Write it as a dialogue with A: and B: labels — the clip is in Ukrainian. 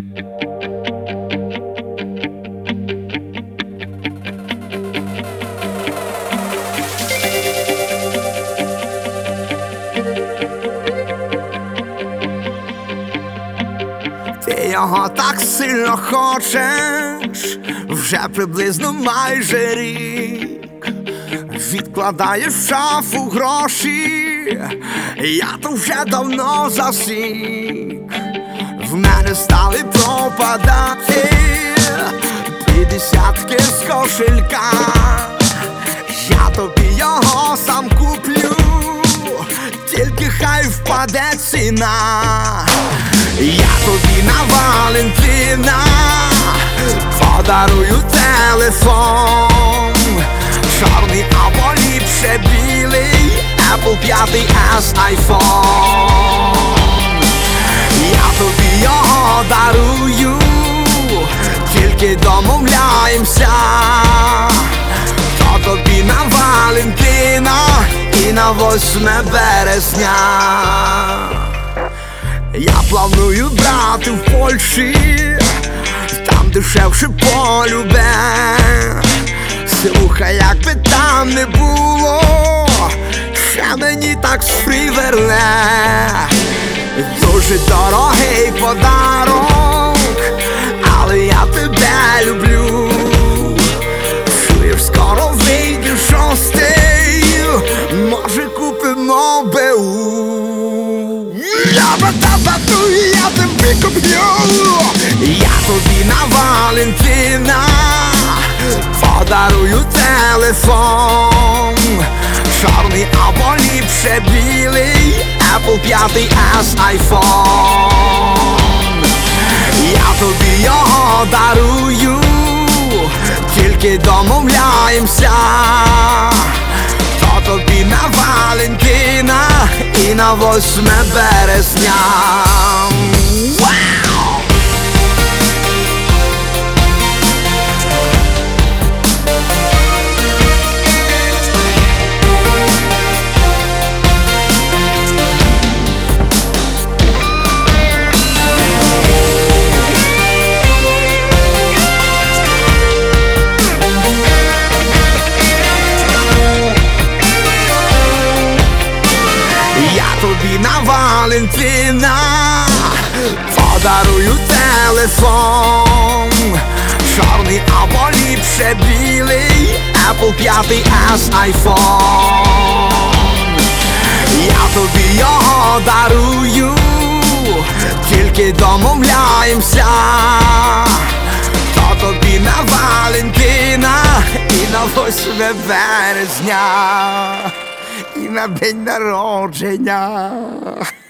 A: Ти його так сильно хочеш, вже приблизно майже рік. Відкладаєш в шафу гроші, я то вже давно засік. В мене стали пропадати 50-ки з кошелька. Я тобі його сам куплю, тільки хай впаде ціна. Я тобі на Валентина подарую телефон, чорний або ліпше білий, Apple 5S iPhone. Я тобі його дарую, тільки домовляємося, то тобі на Валентина і на 8 березня. Я планую брати в Польщі, там дешевше полюбе. Слухай, як би там не було, ще мені так сприверне. Дуже дорогий подарок, але я тебе люблю. Чуєш, скоро вийде 6-й, може купимо БУ. Я тобі куплю, я тобі на Валентина подарую телефон, чорний або ліпше білий, Apple 5S iPhone. Я тобі його дарую, тільки домовляємося, то тобі на Валентина і на 8 березня. Я тобі на Валентина подарую телефон, чорний або ліпше білий, Apple 5S iPhone. Я тобі його дарую, тільки домовляємося, то тобі на Валентина і на 8 березня. І на день народження.